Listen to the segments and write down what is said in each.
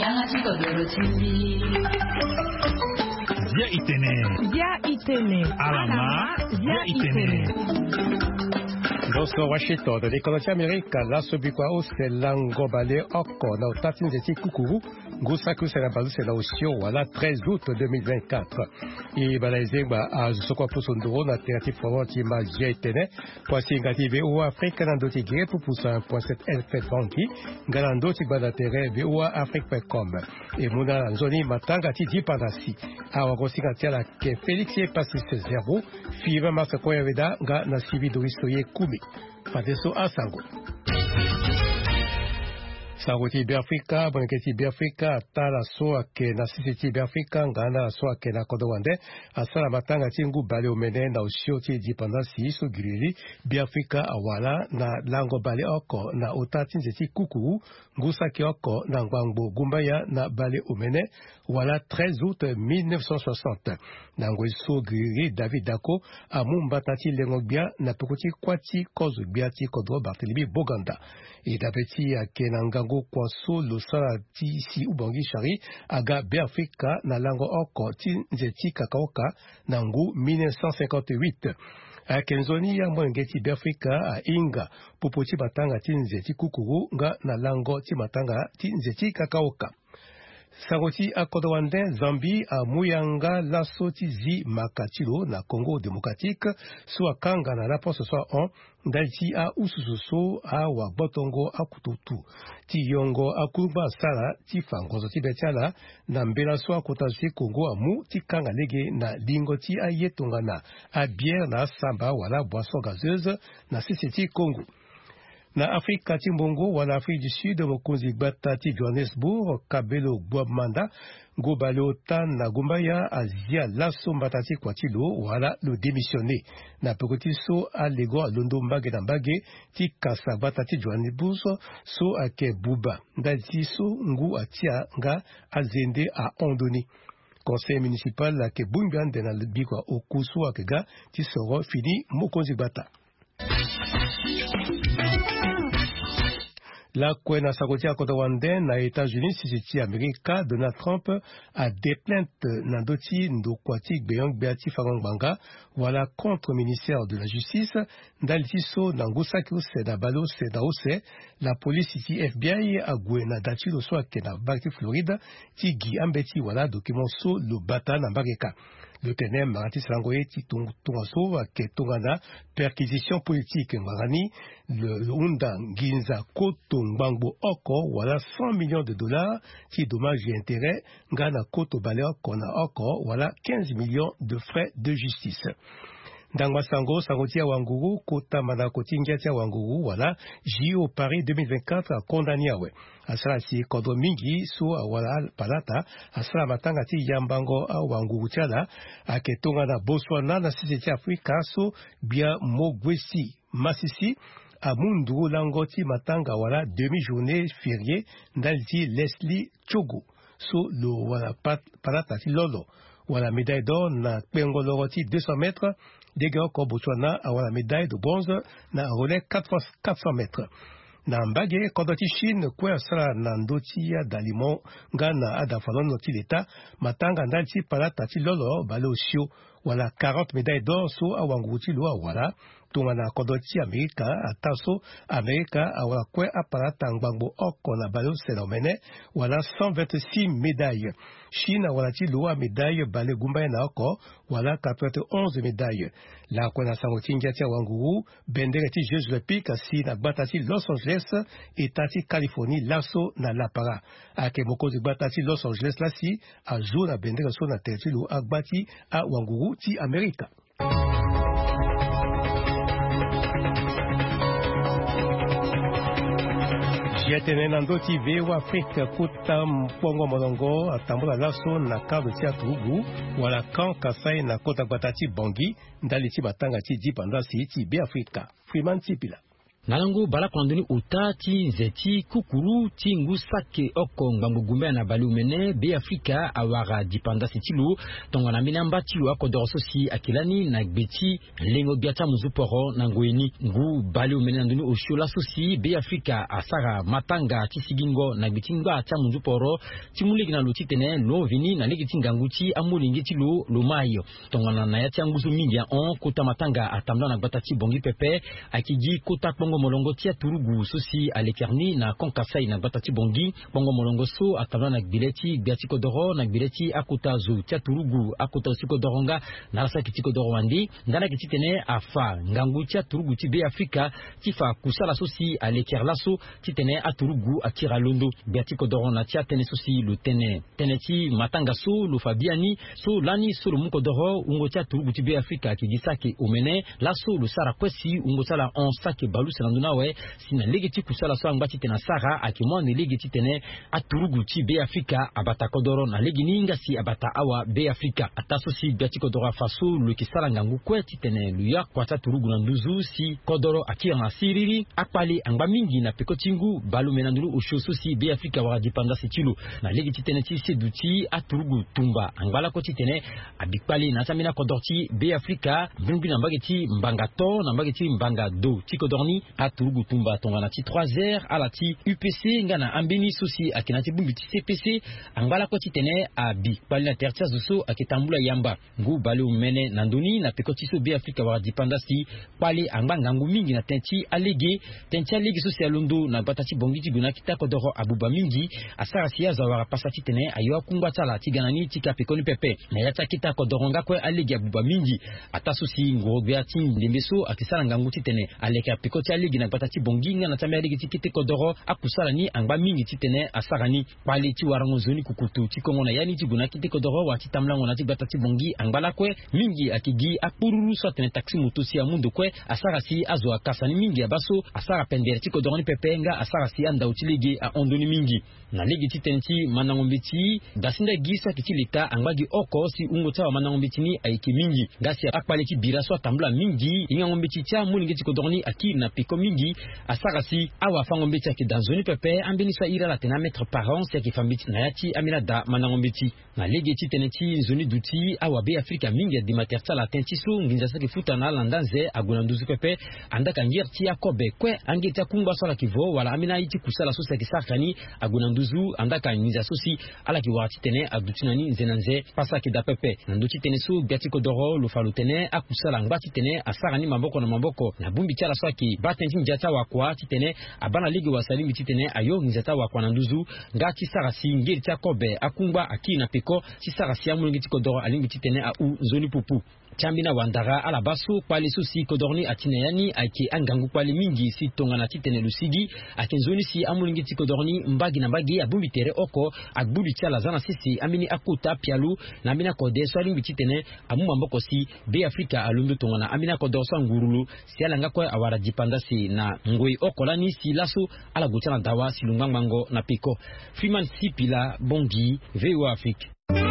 Via Itene. Alama. Via Itene. Dosto Washington, de l'économie américaine, la subikwa c'est l'angobale oko, na utatin zeti kukuru, gusaku c'est la balu c'est la osio, voilà, 13 août 2024. Et balaizengba a sokwa pusunduro na terati fawati ma jetene, kwasi ngati ou Afrique nandoti gre pour pousser 1.7 LF banki, galandoti badatere ou Afrique.com. Et muna zoni matanga ti dipanasi. Awa gosinga tiala ke Félix e passis 0, fiva masakoya veda ga na sivi doristoye kumi. Fadeso Asango. Saroti Biafrika, Bonketi Biafrika, Tala Soa ke na Sisiti Biafrika, Ngana Soa ke na Kodowande, Asala Matanga Tingu Bale Omene na Ushoti Dipendance Isu Girili, Biafrika Awala na Lango Bale Oko na Otatin Zeti Kukuru, Ngusaki Oko na Ngwangbo Gumbaya na Bale Omene, voilà 13 août 1960. Nango Isu Girili David Dako, Amumbatati Lengogbia, na Pekuti Kwati Kozugbiati Kodro Barthélémy Boganda. Et d'apeti à Kenangango Kwaso Losala Ti Si Ubangi Shari Aga Biafrika na Lango Oko Tinzeti Kakaoka Nangu 1958. A Kenzoni ya Mwengeti Biafrika a Inga Popoti Batanga Tinzeti Kukuru nga na Lango Timatanga Tinzeti Kakaoka. Saroti a Kodowande, Zambie, a Muyanga, Lasoti Zi Makatilo, na Congo démocratique, soit Kanga na rapport ce soir en, Dalti a Usususo, a Wabotongo a Kututu, Ti Yongo a Kurba Sala, Ti Fangozo Tibetiala, na Mbela soit Kotashi Congo a Mu, Ti Kanga Lege, na Lingoti a Yetongana, a bière na Samba, wala boisson gazeuse, na Sisiti Congo. Na Afrika Timbongo, wala Afrique du Sud, Mokonzi Batati Johannesburg, Kabelo Boabmanda, Gobalo Tan na Gumbaya, Azia Lasso Batati Kwatilo, wala le démissionné. Na Pekotiso, Alego, Londo Mbage Dambage, Ti Kasa Batati Johannesburg, So Ake Buba, Daziso, Ngu Atia, Nga, Azende a Ondoni. Conseil municipal, la ke Bungan de na Bikwa Okusu Akega, Ti Soro Fini, Mokonzi Bata. La Kwena Sagotia Kodawande na États-Unis, Sisiti Amerika, Donald Trump a des plaintes Nandoti Ndokwatik Beyong Beati Farangbanga, voilà contre le ministère de la Justice, Daltiso Nangosaku Sedabalo Sedaose, la police ici FBI a Gwena Datilo Soakena Bakti Floride, Tigi Ambeti, voilà document so le bata Nambageka. Le TNM Marati Salangoye Titongaso Ketongana perquisition politique Marani le Hunda Ginza Koto Ngbango Oko voilà 100 millions de dollars qui dommages et intérêts Ngana Koto Baleo Kona Oko voilà 15 millions de frais de justice. Dangwa Sango, Sangotia Wanguru, Kota Manakotingia Wanguru, voilà, JO Paris 2024 a condamné, ouais. Asala si Kodo Mingi, so wala Palata, Asala Matangati Yambango a Wanguru Tiala, a Ketonga na Botswana, na Sisiti Afrika, so Bia Mogwesi, Masisi, a Mundu Langoti Matanga, voilà, demi-journée fériée, Naldi Leslie Chogo, so lo wala Palata Lolo. Voilà, médaille d'or, na Pengoloroti 200 mètres, Degao Botswana, a la médaille de bronze, na relais 400 mètres. Na Mbage, Kodoti Chine, Kwe Sala Nandotia Dalimon, Gana Adafalon Noti l'État, Matanga Nalti Palatati Lolo, Balosio, voilà 40 médailles d'or, so Awanguti Loa, voilà. Tungana Kodoti Amerika, Ataso, Amerika, Awala Kwe Apalata Ngbango Oko na Balo Selomene, voilà 126 médailles. Chine, Awala Ti Loa médaille, Bale Gumbaya na Oko, voilà 91 médailles. La Kona Sangoti Ngiatia Wanguru, Bendereti Jeux Olympiques, si na Batati Los Angeles, et Tati Californie, Lasso na Lapara. Ake Mokozi Batati Los Angeles, la si, a jour na Bendere so na Tertilo Agbati, a Wanguru, Ti Amerika. Jetene Nandoti Veo Afrique Kuta Mpongo Monongo Atambula Lasso na Kado Tia Tugu wala Kan Kasai na Kota Batati Bangi Ndaliti Batanga Ti Dipanda Si Ti Be Afrika Freeman Tipila. nalango bala kwandoni uta ti nzeti kukuru ti ngusake oko ngambu gumbe na bali umene be Afrika awara dipanda setilu tongo na minamba tilu akodoro sosi akilani na gbeti lengo biata muzuporo na ngoeni ngu bali umene ndoni oshula sosi be Afrika asara matanga ti sigingo na gbeti nga ta muzuporo ti mulegi na loti tene lo vini na legeti nganguti amulingi tilu lo mayo tongo na yati angusu mingi on kota matanga atamla na gbata ti bongi pepe akigi kota pongo molongo tia turugu sosi alekerni na konkasai na batati bongi pongo molongo so atabla na bileti biati kodoro na bileti akutazu tia turugu akuta sikodoronga na rasa kitiko doro wandi ngana kititene afa ngangu tia turugu ti be Afrika tifa kusala sosi alekerlaso titene aturugu akira londo biati kodoro na tia tene sosi lu tene ti matanga so lu fabiani so lani so lu mukodoro ungo tia turugu ti be Afrika kigisake omene laso lu sara kwesi ungo sala on sake balu selanduna we sina legeti kusala so ngati tena sara akimwa ne legeti tene aturugu ti be Afrika abata kodoro na legini ngasi abata awa be Afrika ataso si biati kodoro faso le kisala ngangu kweti tene luya kwata turugu na nduzu si kodoro akira na siriri akpali angba mingi na pekotingu balu menandulu ushoso si be Afrika wa dipanda setilo na legeti tene ti seduti aturugu tumba angala koti tene abikpali na samina kodorti be Afrika mbingi na mbageti mbangato na mbageti mbanga do ti kodorni aturugu tumba tongana ti 3h ala ti UPC ngana ambeni sosi akinati bumbi ti CPC angala koti tene abi pali na tertia zuso akitambula yamba ngu balu mene nandoni na pekoti so be Afrika wa dipanda si pali anga ngangu mingi na tenti alege sosi alondo na batati bongi ti guna kita kodoro abuba mingi asara siya zawara pasati tene ayo kumba tala ti ganani ti kapekoni pepe na yata kita kodoro ngakwe alege abuba mingi ataso si ngo beati ndembeso akisala ngangu ti tene aleka pekoti alege na batati bongi ngana tambe alege ti kite kodoro akusala ni angba mingi ti tene asarani pali ti warango zoni kukutu ti kongo na yani ti guna kite kodoro wa ti tamlango na ti batati bongi angbala kwe mingi akigi apururu so tene taxi moto si amundo kwe asara si azo akasani mingi abaso asara pendere ti kodoro ni pepe nga asara si anda utilege a ondoni mingi na legi ti tenti manangombeti dasinda gisa kiti leta angbagi oko si ungo tawa manangombeti ni aiki mingi ngasi akpale ti bira so tambula mingi ingangombeti tia mulingi ti kodoro ni aki na piko mingi asara si awa fangombeti aki danzoni pepe ambeni so ira la tena metre par an si aki fambiti na yati amina da manangombeti na legi ti teneti zoni duti awa be Afrika mingi di materta la tenti so nginja saki futa na landanze aguna nduzu pepe andaka ngirti akobe kwe angeta kumba so la kivo wala amina iti kusala so saki sakani aguna nduzu andaka nginja sosi ala ki wati tene adutinani zenanze pasaki da pepe nanduti tene so biati kodoro lo falu tene akusala ngati tene asarani maboko na maboko na bumbi tiala so ki batenti njata wakwa ti tene abana ligi wasalimi ti tene ayo njata wakwa na nduzu ngati sarasi ngirti akobe akumba akina peko ti sarasi amulingi ti kodoro alingi ti tene a u zoni pupu Chambina wandara ala baso kwali susi kodorni atinayani ake angangu kwali mingi si tongana titene lusigi akenzoni si amulingi ti kodorni mbagi na mbagi abumbi tere oko akbubi tiala zana sisi amini akuta pialu na amina kode so alingi titene amuma mboko si be Afrika alundu tongana amina kodor so ngurulu si alanga kwa awara dipanda si na ngoi oko lani si laso ala gutana dawa si lungangmango na piko Freeman Sipila Bongi VOA Afrique.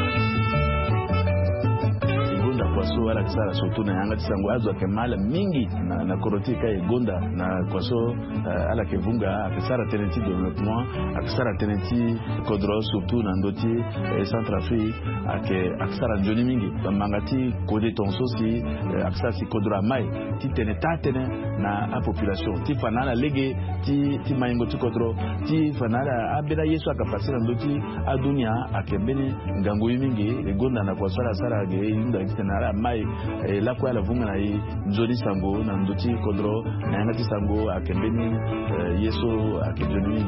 Kwaso wala kisara soto na yanga tisango azo akemala mingi na korotika egonda na kwaso ala kevunga akisara teneti development akisara teneti kodro surtout na ndoti Centrafrique akisara joni mingi bamangati kode tonso si akisara si kodro mai ti tene na a population ti fanala lege ti maingo ti kodro ti fanala abeda yesu akapasira ndoti adunia akembeni ngangu mingi egonda na kwaso ala sara ge inda kitena mai la kwa la vunga na nzoni sango na ndoti kodro na ngati sango akembeni yeso akejoni.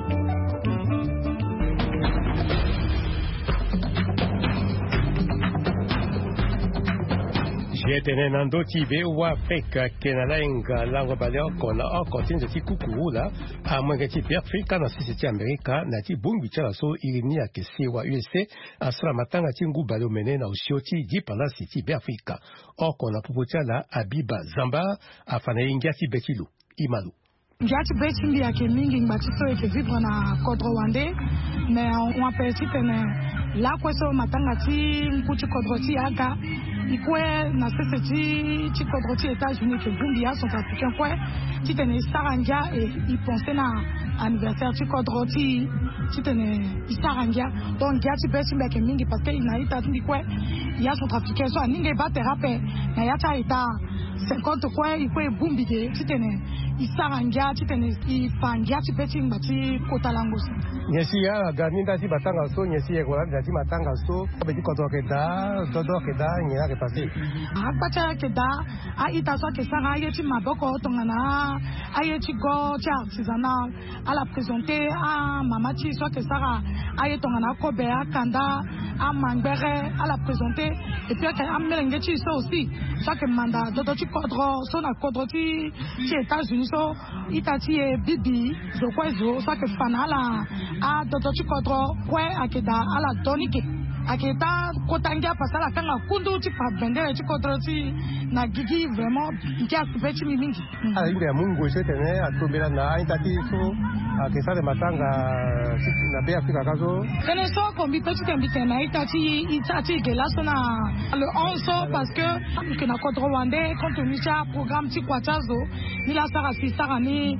Jetene nandoti bewa peka kenalenga lango baleo kona okotinze ti kukula amwenga ti Afrika na sisi ti Amerika na ti bungi chala so irini ya kesiwa USA asra matanga ti ngu baleo mene na usioti dipanda si ti Afrika okona pupu chala Abiba Zamba afana ingia ti betilu imalu. Ngati beti ndi yake mingi ngbatito eke vivre na kodro wande mais on appelle si tene la kweso matanga ti mputi kodro ti aga ikwe na sese ti kodro ti États-Unis que Bumbia sont africains quoi ti tene Sarangia et il pensait na anniversaire ti kodro ti tene Sarangia donc ya ti besi mbeke mingi parce que ina ita ndi quoi ya sont africains so ninge ba terape na ya ta ita 50 quoi ikwe Bumbige ti tene Sarangia ti tene ipangia ti beti mbati kotalango nyesi ya ganinda ti batanga so nyesi ya kwa ti matanga so beti kodro keda dodo keda nyela ke passé akpacha keda a ita so ke sara ye ti maboko tongana a ye ti go ti artisanal a la présenter a mama ti so ke sara a ye tongana kobe a kanda a mangbere a la présenter et puis a melenge ti so aussi so ke manda dodo ti kodro so na kodro ti États-Unis so ita ti e bibi zo kwezo so ke fanala a dodo ti kodro kwe akeda a la tonike aketa kotangia pasala kanga kundu ti pa bendele ti kodro ti na gigi vraiment nkia kupeti mingi inge ya mungu setene atombela na intati so akesa de matanga na be Afrika kazo kene so kombi peti kembite na itati gelaso na le 11 parce que na kodro wande compte misha programme ti kwatazo ni la sara si sara ni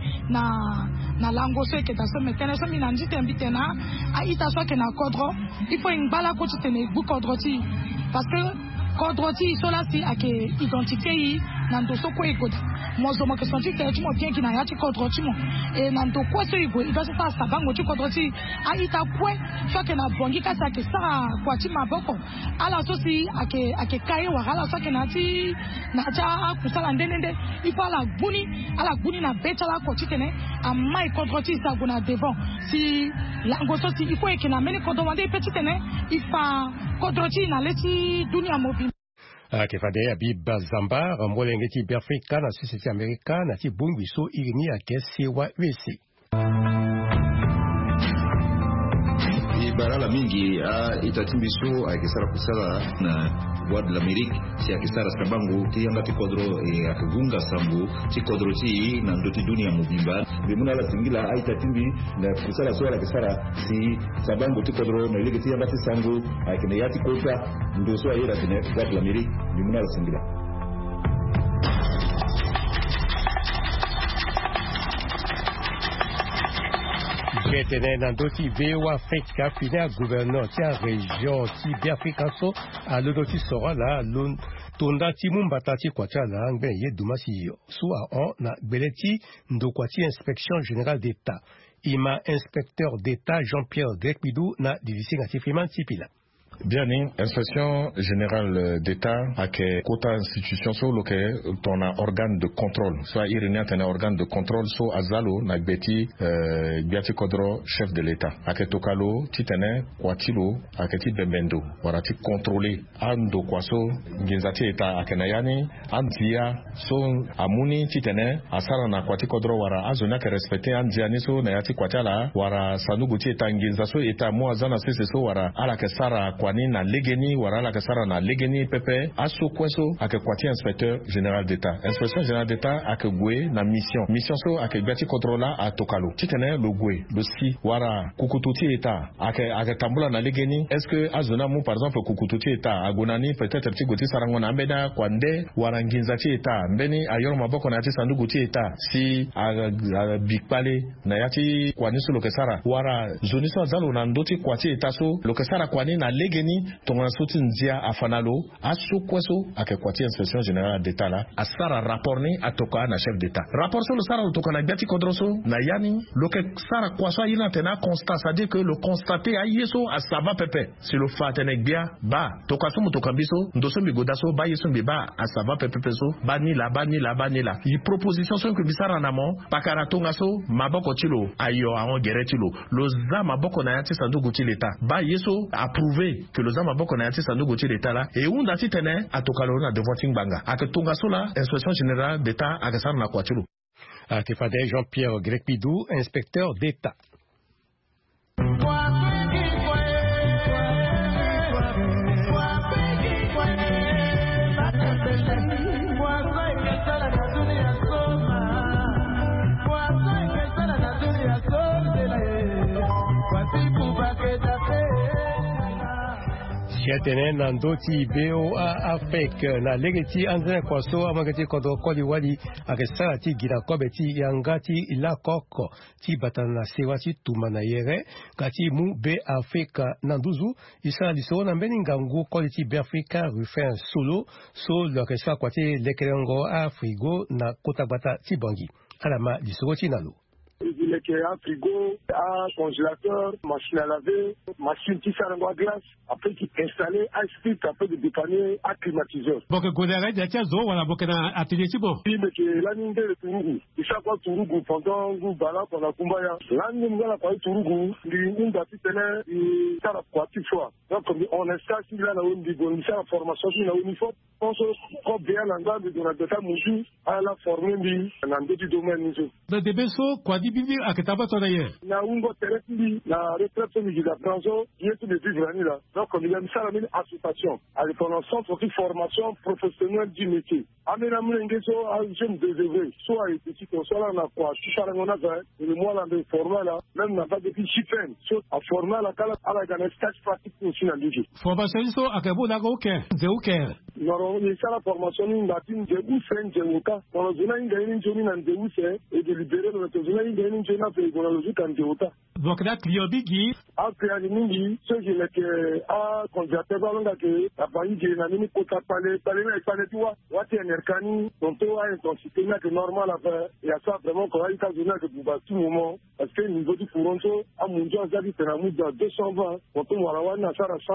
na lango so eketa so metene so minanji kembite na a ita so ke na kodro il faut ngala ko tene bu kodroti parce que kodroti sola si ake identité yi nando so ko ego mozo mo ke senti te tu mo bien ki na ya ti kodroti mo e nando ko so ego ido sa sabango ti kodroti a ita kwe so ke na bongi ka sa ke sa kwa ti maboko ala so si ake kai wa ala so ke na ti na cha kusala ndende ipo ala guni na beta la ko ti tene a mai kodroti sa guna devant si lango so si ipo e ke na meni kodwande petit tene ifa kodroti na leti dunia mobi kefade ya biba zamba rambolenge ti Biafrika na société américaine na ti bungwi so irini ya kesi wa USA barala mingi itatimbiso akisara kusala na voix de l'Amérique si akisara sabangu ti yanga ti kodro akivunga sambu ti kodro ti na ndoti dunia mubimba bimuna la tingila itatimbi na kusala so akisara si sabangu ti kodro na ile ti yanga ti sambu akine yati kota ndo so ayera tene voix de l'Amérique bimuna la tingila Getene nandoti vewa Afrika fine a gouverneur ti a région ti Biafrika so a lodoti sora la lon tonda ti mumbata ti kwacha la ngben ye dumasi so a on na beleti ndokwa ti inspection générale d'état ima inspecteur d'état Jean-Pierre Grekbidou na division ti Freeman Tipila Bien, inspection générale d'État a que quota institution so lo que ton organe de contrôle soit irénien un organe de contrôle so azalo na beti biati kodro chef de l'État a que tokalo titene kwatilo a que ti bembendo wara ti contrôler ando kwaso ngenzati État a que nayani antia so amuni titene asara na kwati kodro wara azona que respecter andiani so na yati kwatala wara sanugu ti État ngenza so État mo azana sese so wara ala que sara kwani na legeni warala kasara na legeni pepe aso kweso ake kwati inspecteur général d'état inspection général d'état ake gwe na mission so ake gati controla a tokalo titene lo gwe lo si wara kukututi état ake tambula na legeni est-ce que azona mu par exemple kukututi état agonani peut-être ti goti sarango na mbeda kwande wara nginza ti état mbeni ayor maboko na ti sandugu ti état si bikpale na yati kwani so lo kesara wara zoni so azalo na ndoti kwati état so lo kesara kwani na legeni tongana soti nzia afanalo aso kweso ake kwati inspection générale d'état la asara rapport ni atoka na chef d'état rapport so le sara toka na biati kodroso na yani lo ke sara kwaso yina tena constat c'est-à-dire que le constaté a yeso asaba pepe si le fatenek bia ba toka so mutoka biso ndoso mi godaso ba yeso mi ba asaba pepe so ba ni la i proposition so que bisara namo pakara tonga so maboko tilo ayo awon gere tilo lo za maboko na yati sandugu ti l'état ba yeso approuvé que le zama boko na yati sandugu ti l'état là et unda ti tene atokalo na devant tingbanga aketonga so la inspection générale d'état akasana na kwatilo akefade Jean-Pierre Grekbidou inspecteur d'état Jetene nandoti BOA Afrique na legeti anzene kwaso amageti kodo kodi wali akesara ti gina kobeti yangati ila koko ti batana sewati tumana yere kati mu be Afrique nanduzu isa liso na beningangu kodi ti be Africa refin solo so l'orchestre kwati lekelengo Afrigo na kotabata ti bangi alama liso ti nalo. Il est un frigo, un congélateur, machine à laver, machine qui sert à glace, après qui installé, un stick, après de dépanner, un climatiseur. Donc, Godere, il y a un zoo, voilà, donc, un atelier, c'est bon. Oui, mais là, nous avons le Tourougou. Et chaque fois, Tourougou, pendant que nous avons la Kumbaya, là, nous avons la Tourougou, nous avons tenir, et ça, la pratique fois. Donc, on installe, si là, on dit, on fait la formation, si là, on y faut, on se croit bien, on a de la mouchou, à la former, dans d'autres domaines, nous. Donc, des besoins, quoi, bibi akitaba todaye na ungo tereti na retraite de la transo qui est de vivre là donc on a mis ça une association avec un centre de formation professionnelle du métier amena mulenge so a jeune désœuvré soit petit soit là na quoi si ça on a fait le mois là de former là même na pas depuis chipen so a former la kala ala dans stage pratique aussi na ligi formation so akabo na ko ke de uke non il ça la formation ni ndatin de ou friend de uka on a zona inga ni joni na de use et de libérer notre zona inga ni joni na pe gona logique en de uka donc là client bigi après ni mingi ce je le a congélateur balonga ke abayi je na ni kota pale na pale tuwa wati enerkani donc to a intensité na que normal affaire et à ça vraiment qu'on a eu zona que pour tout moment parce que niveau du courant a mondial zabi tena mu de 220 quand on va na ça à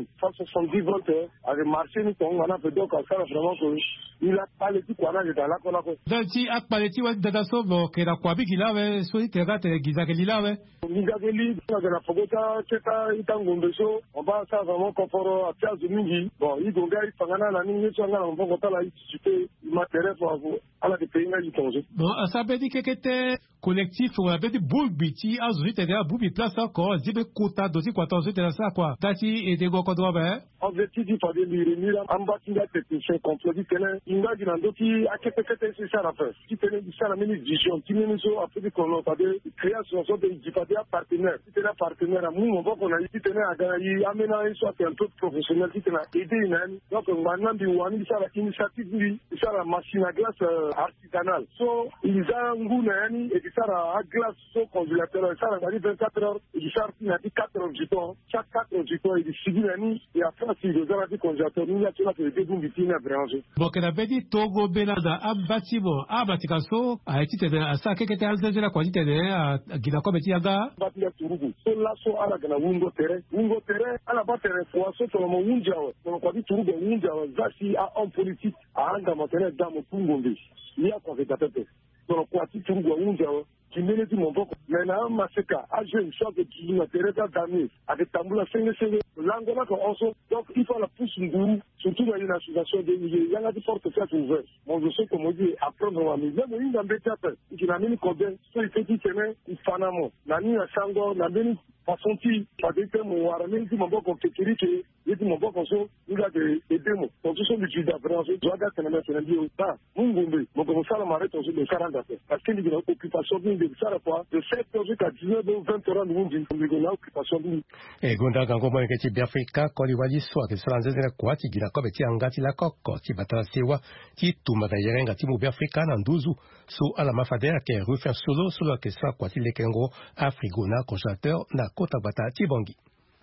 170 volts avec marché ni ton on a fait donc ça vraiment que il a pas le tout quoi là dans la kola ko donc a pas le tout de so que la kwa bigi là we so itera te gizakeli là we gizakeli de la fogota cheta itangombeso on va ça vraiment confort à pièce de mingi bon il gonga il fangana na ni so ngana on va la institut matériel pour ala de pays na itonje bon ça veut dire que était collectif on avait des bulbiti azuri te da bubi place encore dibe kota dosi 14 te ça quoi tati et de goko do ba objectif du pas de l'iremira ambati la technicien complet tene inga dinandoti akepekete c'est ça la fait qui tene ça la mini vision qui meni so après qu'on a pas de création so de dipade partenaire qui tene partenaire mu on va qu'on a ici tene aga yi amena so un peu professionnel qui tene aider nan donc maintenant bi wani ça la initiative bi ça la machine à glace artisanale so ils a nguna yani et ça la glace so congélateur ça la 24 heures et ça na 4 heures du temps chaque 4 heures du temps il civil yani et après si vous avez congélateur il y a tout là que des bons bitines à brancher bon que la bedi togo belada abati bon abati kaso a été de ça que était alzé la qualité de gila ko beti aga bati ya turugu so la so ala gana wungo terrain ala ba terrain fo so to mo wunjawa to ko di turugu wunjawa zasi a en politique a anga matene damo tungombe il y a quoi que tapete to ko ati turugu wunjawa kimene ti mombo mais na maseka a je une sorte de qui na tereta dami avec tambula senge l'angola ko also donc il faut la pousse nguru surtout dans une association de il y a des portes faites ouvertes mon je sais comme on dit apprendre à miser mais il embête après qui na mini combien so il fait tene il fanamo na ni na sango na mini façon ti pas de mo wara mini ti mombo ko kekiri ke yeti mombo ko so il a de demo donc ce sont du jus d'avance doit être na mettre bio ça mungumbe mo ko sala mare to de 40 parce que il y a occupation de ça la fois de 7 heures jusqu'à 19 heures 20 heures nous dit il y a occupation e gonda gango mo ke ti Biafrika ko li wali so ke sala nzela kwa ti gila ko beti angati la kokko ti batala sewa ti tuma da yerenga ti mu Biafrika na nduzu so ala mafadera ke refaire solo ke sa kwa ti lekengo Afrigo na congélateur na kota bata ti bangi.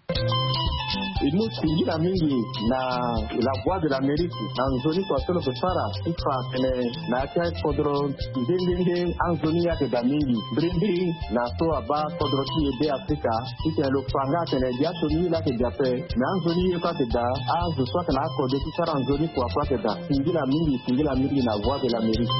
Nous singira mingi na la voix de l'Amérique anzoni kwa solo kusara ifa kene na kia kodro ndenge anzoni ya da mingi brindi na so aba kodro ti ebe Afrika ite lo fanga kene dia toni la ke dia pe na anzoni kwa ke da azu so kana ko de ti sara anzoni kwa ke da singira mingi na voix de l'Amérique.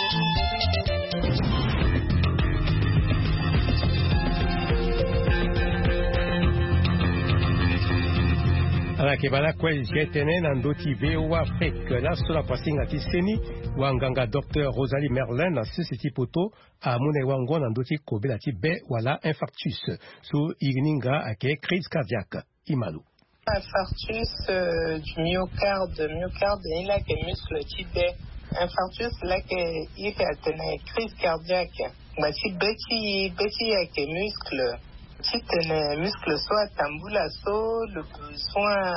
Ala ke bala kwe jetene na ndoti BOA Afrique la sola pasinga ti seni wanganga Dr Rosalie Merlin na sisi poto a mune wango na ndoti kobela ti be wala infarctus so igninga ake crise cardiaque imalu infarctus du myocarde il a que muscle ti be infarctus là que il a tene crise cardiaque ba ti beti ake muscle le muscle soit tambula so le besoin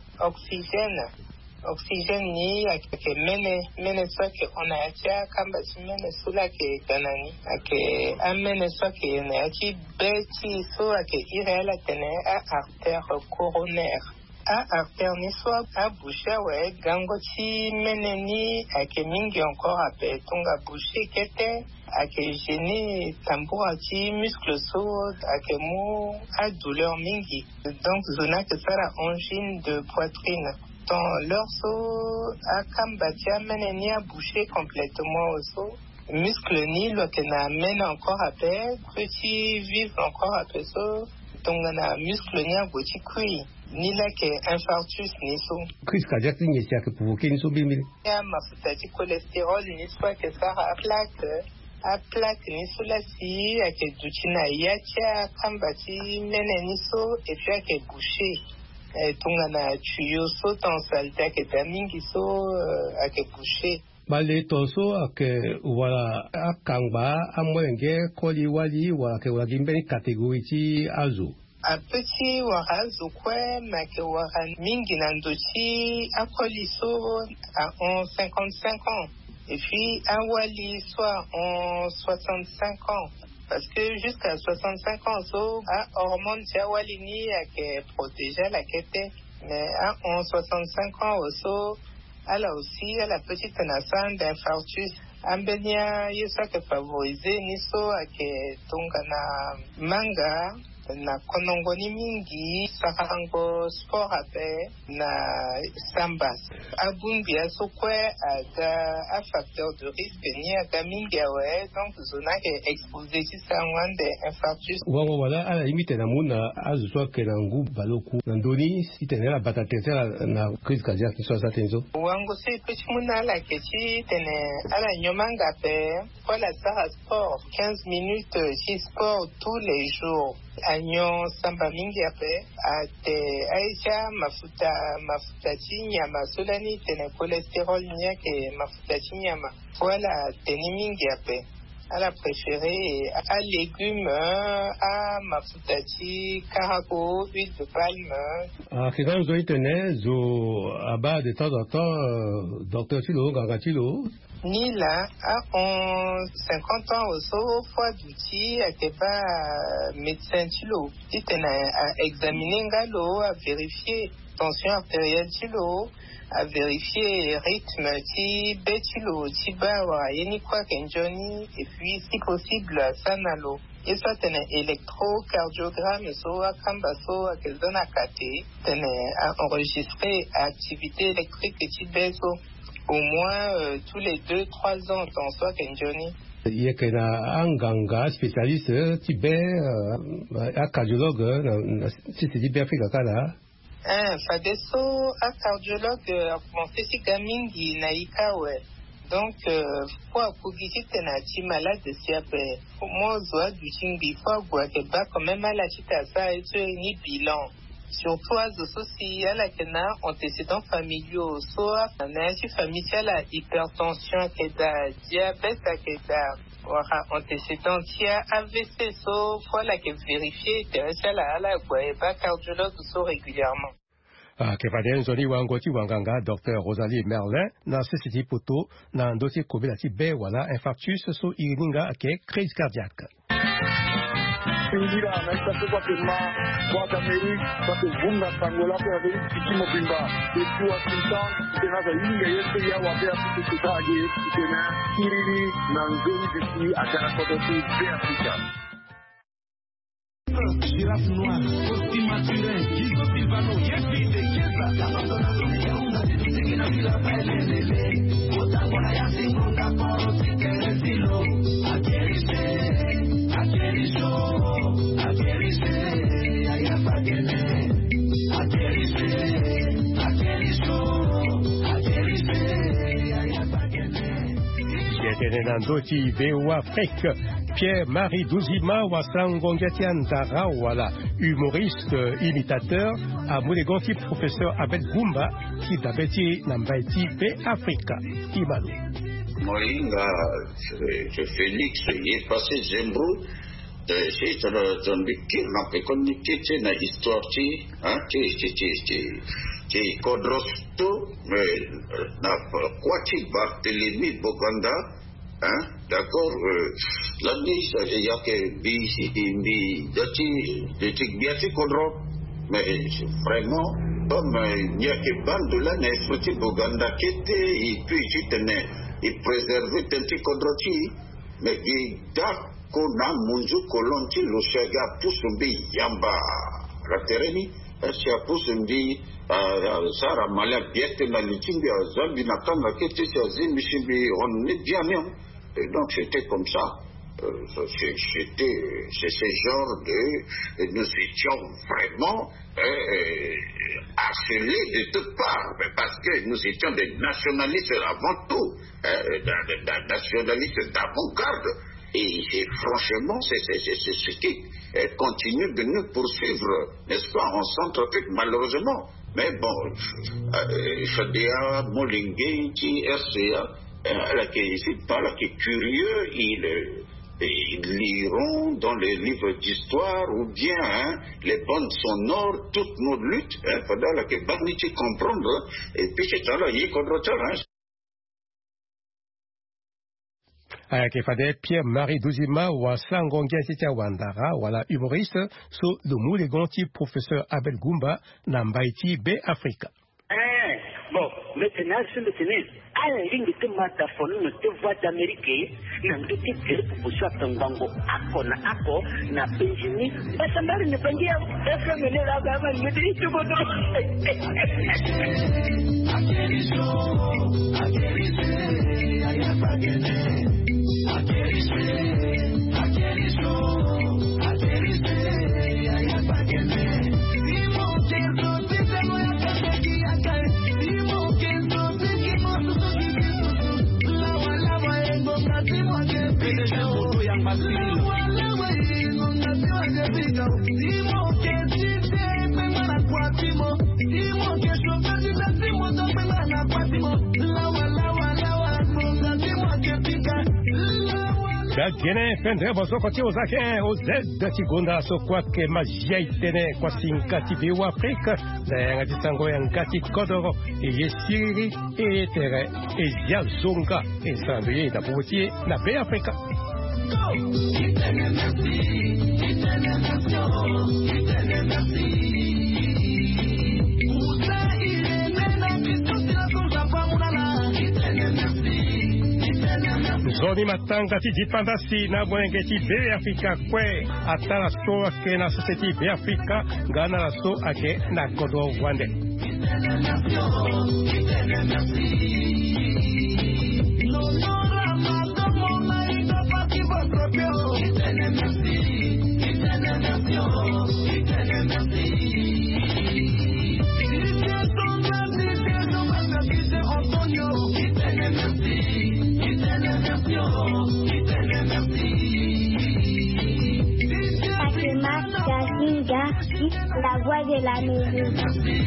oxygène ni ake mene soit que on a atia kamba si mene sula ke ganani ake amene soit que on a ati beti so ake irela tene a artère coronaire a artère ni soit a boucher ouais gangoti mene ni ake mingi encore ape tonga boucher kete ake gêné tambour ti muscle so ake mo a douleur mingi donc zona que ça la angine de poitrine dans leur so a kambatia mene ni a bouché complètement au so muscle ni lo que na mène encore à paix petit vivre encore à paix so donc na muscle ni a goti kui ni la que infarctus ni so crise cardiaque ni sia que provoquer ni so bimili ya mafuta di cholestérol ni soit que ça a plaque ni so la si a que dutina yacha kambati mene ni so et puis a que bouché tongana tuyau so tan salta ke tamingi so ake bouché bale toso ake wala akangba amwenge koli wali wa ke wala gimbeni catégorie ti azu a petit warazu kwe make wara mingi nandochi akoli so à 55 ans et puis awali soit en 65 ans. Parce que jusqu'à 65 ans, so, hormone tiawalini qui protégeait la quête, mais en 65 ans, so, elle a aussi la petite naissance d'infarctus. Ambenia, il y a que favoriser niso qui tongana manga na konongoni mingi sarango sport ape na sambas abumbia so kwe a facteur de risque ni aga mingi awe donc zona ke exposé si sangwande infarctus wango wala ala limite na muna azuswa ke na ngu baloku na ndoni sitenela batatesela na crise cardiaque so sa tenzo wango se petit muna la kechi tene ala nyomanga pe voilà ça sport 15 minutes si sport tous les jours anyo samba mingi ape ate aisha mafuta chinyama solani tene cholestérol nyake mafuta chinyama voilà teni mingi ape ala préféré à légumes à mafuta chi carabo huile de palme kigan zo itene zo aba de temps en temps docteur Tilo ganga Tilo ni là en 50 ans au fois d'outils à pas médecin Tilo titena à examiner ngalo à vérifier tension artérielle Tilo à vérifier rythme ti betilo ti bawa yeni kwa kenjoni et puis si possible sanalo et ça tene électrocardiogramme so akamba so akezona kate tene enregistrer activité électrique ti beso au moins tous les 2-3 ans dans soi kenjoni yekena anganga spécialiste tibé a cardiologue na site di Afrika kala fadeso a cardiologue commencé si gamingi na ikawe donc kwa kugiti na ti malade si ape mo zo du chingi kwa gwa ke ba quand même la chita sa et ni bilan surtout à ceci à la kena antécédents familiaux soit na ci familial la hypertension que da diabète que da wara antécédent tia AVC so voilà que vérifier intéressé à la quoi et pas cardiologue so régulièrement kepaden zoni wango ti wanganga Dr Rosalie Merlin na sesiti poto na dossier kobela ti be wala infarctus so irininga ake crise cardiaque Ingira na itakuwa kwa kema kwa Amerika kwa kuvunga Angola kwa Amerika kitimo bimba kwa Sultan tena za inga yetu ya wabea kututaje tena kiriri na nzuri disi akara kwa kwa Afrika Girafe noire, costume maturin, Gizo Silvano, Yepi de Kesa, la persona que una se na vila pelele, ota bona ya singonga poro sikeresilo, akerisho, aya pagene, akerisho, aya pagene. Yetene nandoti Veo Afrique Pierre-Marie Douzima Wassangongatian Tara wala humoriste imitateur à Moulegonti professeur Abed Goumba qui d'Abeti Nambaiti P Africa Imalu Moïnga Félix il est passé Zembro si ton dikir na pe kon ni na histoire ci kodrosto na kwati Barthélemy Boganda d'accord l'année il y a que bi dati kodro mais vraiment comme il y a que bande là na fruti Boganda qui était et puis tu tenais il préservait tanti kodroti mais kona munzu kolonti lo shaga pusumbi yamba ratereni sia pusumbi sara mala biete na litimbi zambi na kanga kete sia zimishimbi on est bien bien et donc c'était comme ça c'est ce genre de nous étions vraiment harcelés de toutes parts parce que nous étions des nationalistes avant tout nationalistes d'avant-garde. Et franchement, c'est ce qui continue de nous poursuivre, n'est-ce pas, en Centrafrique, malheureusement. Mais bon, Fadea, Molingue, RCA, qui est curieux, ils liront dans les livres d'histoire ou bien les bandes sonores toutes nos luttes, pendant que Barniti comprendre, et puis c'est là, il y a contre Kefade Pierre-Marie Douzima wa Sangongia Sitia Wandara wala humoriste so le moulegonti professeur Abel Goumba Nambaiti B Africa. Bon, maintenant je me tenais à la ligne de mataphone de voix d'Amérique n'a pas été pour soit un bango ako na Benjamin Basamari ne pangia FM ne la gama ne dit tout bon. Gene pendre boso koti ozake ozed tigonda so kwake magia itene kwa sinkati be Afrika da ngati sango ya ngati kodoro e yesiri e tere e yazonga e sanduye da potie na be Afrika. Zoni matanga ti dipandasi na bwengeti be Afrika kwe atala so ake na society be Afrika gana la so ake na kodo wande. La voix de l'Amérique.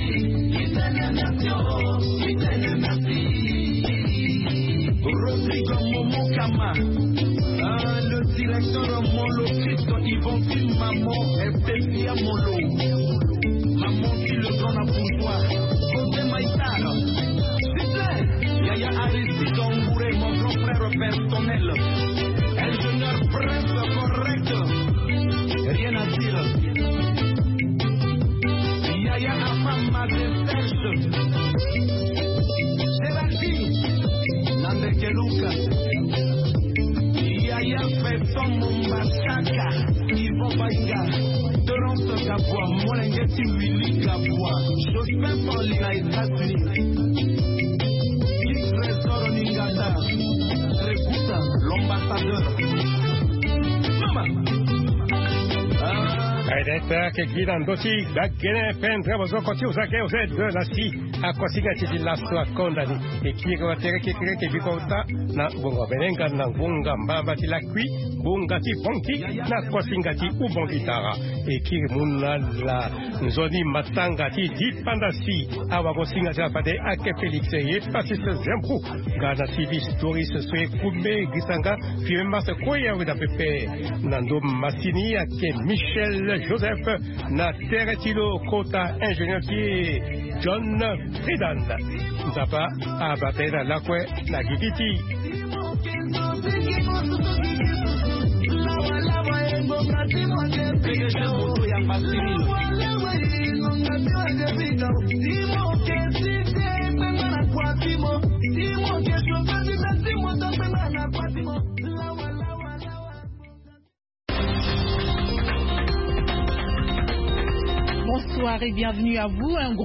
Rodrigo Momokama, le directeur Molo, Christo Yvon Film, maman, FPFIA Molo, maman qui le grand bourgeois, Côté Maïtano, Yaya Aristide Ongouré, mon grand frère personnel, ingénieur prince correct, rien à dire. Yaya Afam Serge, Géraldine, Nandekeluka, Yaya Fesson Mombasaka, Yvon Baïga, Terence Gabois, Molengeti Willy Gabois, Jospin Paulina États-Unis, Trésor Ningata, Rekuta, l'ambassadeur. Maman. Aideta ke gidan doti da gene pendre bozo koti uzake uze de la si akwasiga titi la so akondani e kiko tere ke bikota na bongo benenga na bonga mbamba ti la kui bonga ti bonki na kwasinga ti ubongitara et qui remonte la zone matanga ti dipandasi awa singa japade ake Félix et passé ce zembro gana TV stories se kumbe gisanga firma se koya wida pepe nando Massini ake Michel Joseph na teretilo kota ingénieur qui John Fridan Nzapa abatera lakwe na gigiti Bonsoir et bienvenue à vous.